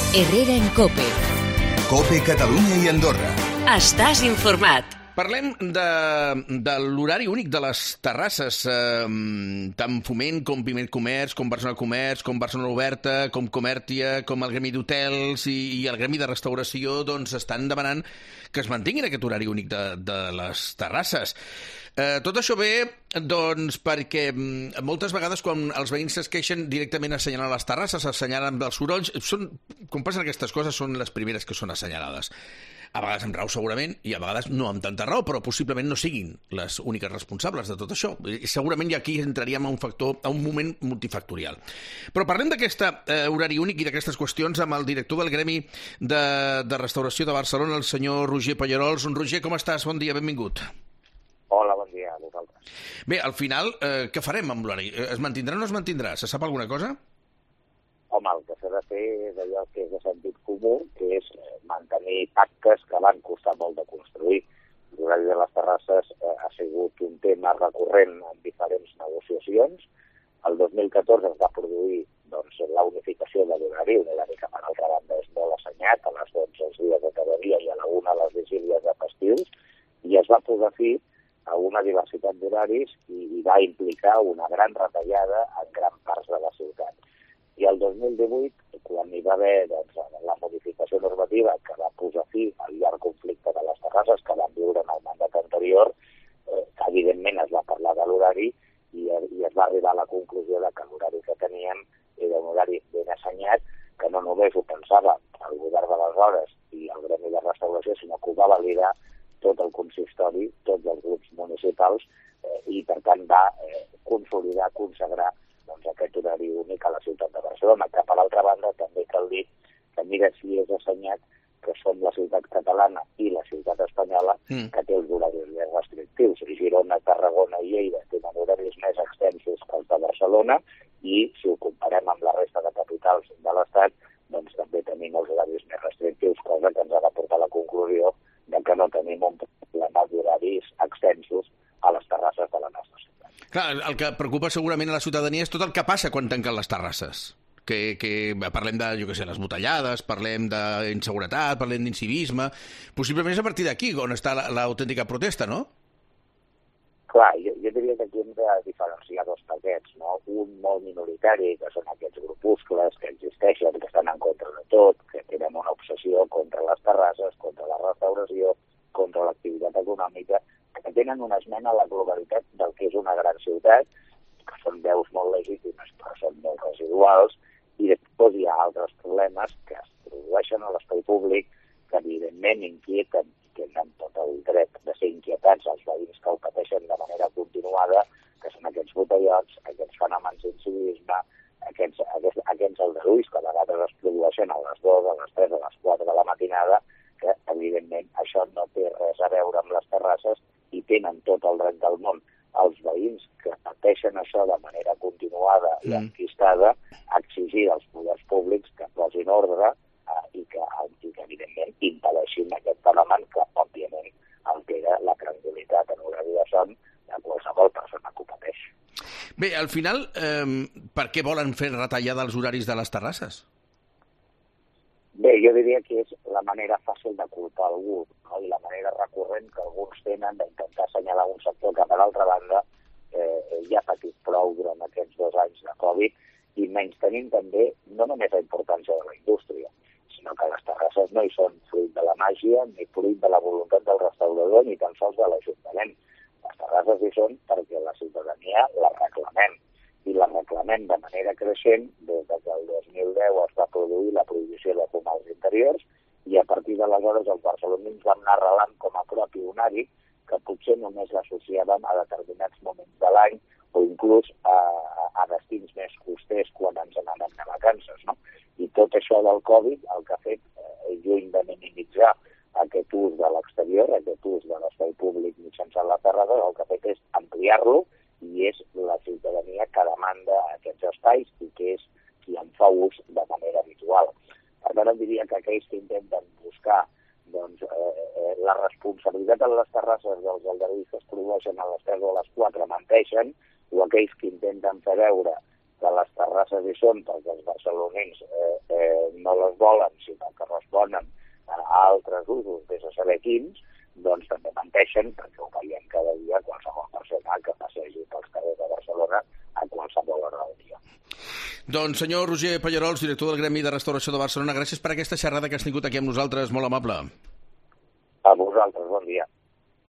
Herrera en COPE. COPE Catalunya i Andorra. Estàs informat. Parlem de l'horari únic de les terrasses, tant Foment com Piment Comerç, com Barcelona Comerç, com Barcelona Oberta, com Comertia, com el Gremi d'Hotels i el Gremi de Restauració, doncs estan demanant que es mantinguin aquest horari únic de les terrasses. Tot això ve, doncs, perquè moltes vegades quan els veïns es queixen directament assenyalen les terrasses, assenyalen els sorolls, quan passen aquestes coses són les primeres que són assenyalades. A vegades amb raó segurament i a vegades no amb tanta raó, però possiblement no siguin les úniques responsables de tot això. I segurament aquí entraríem a un moment multifactorial. Però parlem d'aquest horari únic i d'aquestes qüestions amb el director del Gremi de Restauració de Barcelona, el senyor Roger Pallerols. Roger, com estàs? Bon dia, benvingut. Hola, bon dia a vosaltres. Bé, al final, què farem amb l'horari? Es mantindrà o no es mantindrà? Se sap alguna cosa? Home, el que s'ha de fer és allò que és de sentit comú, que és mantenir pactes que van costar molt de construir. L'horari de les terrasses ha sigut un tema recurrent en diferents negociacions. El 2014 es va produir la unificació de l'horari, un horari que per altra banda és molt assenyat, a les 12 els dies de cada dia i a la 1 a les vigílies de festius, i es va posar fi a una diversitat d'horaris i va implicar una gran retallada en gran parts de la ciutat. I el 2018, quan hi va haver la modificació normativa que va posar fi al llarg conflicte de les terrasses que van viure en el mandat anterior, evidentment es va parlar de l'horari i es va arribar a la conclusió que l'horari que teníem era un horari ben assenyat, que no només ho pensava el govern d'aleshores i el Gremi de Restauració, sinó que ho va validar tot el consistori, tots els grups municipals, i per tant va consolidar, consagrar aquest horari únic a la ciutat de Barcelona, que per altra banda també cal dir que mira si és assenyat que som la ciutat catalana i la ciutat espanyola que té els horaris més restrictius. Girona, Tarragona i Lleida tenen horaris més extensos que els de Barcelona i si ho comparem amb la resta de capitals de l'Estat, doncs també tenim els horaris més restrictius, cosa que ens ha de portar a la conclusió de que no tenim un problema d'horaris extensos a les terrasses de la nostra ciutat. Clar, el que preocupa segurament a la ciutadania és tot el que passa quan tanquen les terrasses. Que parlem de, jo què sé, les botellades, parlem d'inseguretat, parlem d'incivisme. Possiblement és a partir d'aquí on està l'autèntica protesta, no? Clar, jo diria que aquí hem de diferenciar dos paquets, no? Un molt minoritari, que són aquests grupuscles que existeixen, que estan en contra de tot, que tenen una obsessió contra les terrasses, contra la restauració, contra l'activitat econòmica, que tenen una esmena a la globalitat del que és una gran ciutat, que són veus molt legítimes, però són molt residuals, i després hi ha altres problemes que es produeixen a l'espai públic, que evidentment inquieten i tenen tot el dret de ser inquietats els veïns que ho pateixen de manera continuada, que són aquests botellots, aquests fenòmens d'incivisme, aquests aldarulls que a vegades es produeixen a les 2, a les 3, a les 4 de la matinada, que evidentment això no té res a veure amb les terrasses i tenen tot el dret del món els veïns que pateixen això de manera continuada i enquistada a exigir als poders públics que posin ordre i que evidentment impedeixin aquest fenomen que òbviament altera la tranquil·litat en horari de son de qualsevol persona que ho pateix. Bé, al final, per què volen fer retallada els horaris de les terrasses? Bé, jo diria que és la manera fàcil de culpar algú, no? I la manera recurrent que alguns tenen d'intentar assenyalar un sector que, per altra banda, ja ha patit prou durant aquests 2 anys de Covid i menystenint també no només la importància de la indústria, sinó que les terrasses no hi són fruit de la màgia ni fruit de la voluntat del restaurador ni tan sols de l'Ajuntament. Les terrasses hi són perquè la ciutadania les reclamem. I la reclamem de manera creixent des que el 2010 es va produir la prohibició de fumar als interiors i a partir d'aleshores els barcelonins van anar arrelant com a propi horari que potser només l'associàvem a determinats moments de l'any o inclús a destins més costers quan ens n'anem de vacances, no? I tot això del Covid el que ha fet, lluny de minimitzar aquest ús de l'exterior, aquest ús de l'espai públic mitjançant la terrassa, el que ha fet és ampliar-lo i és la ciutadania que demanda aquests espais i que és qui en fa ús de manera habitual. Per tant, em diria que aquells que intenten buscar la responsabilitat en les terrasses dels aldarulls que es produeixen a les 3 o a les 4 menteixen, o aquells que intenten fer veure que les terrasses hi són perquè els barcelonins no les volen, sinó que responen a altres usos, des de saber quins, doncs també menteixen, perquè ho veiem cada dia qualsevol persona que passegi pels carrers de Barcelona a qualsevol hora del dia. Doncs senyor Roger Pallarols, director del Gremi de Restauració de Barcelona, gràcies per aquesta xerrada que has tingut aquí amb nosaltres, molt amable. A vosaltres, bon dia.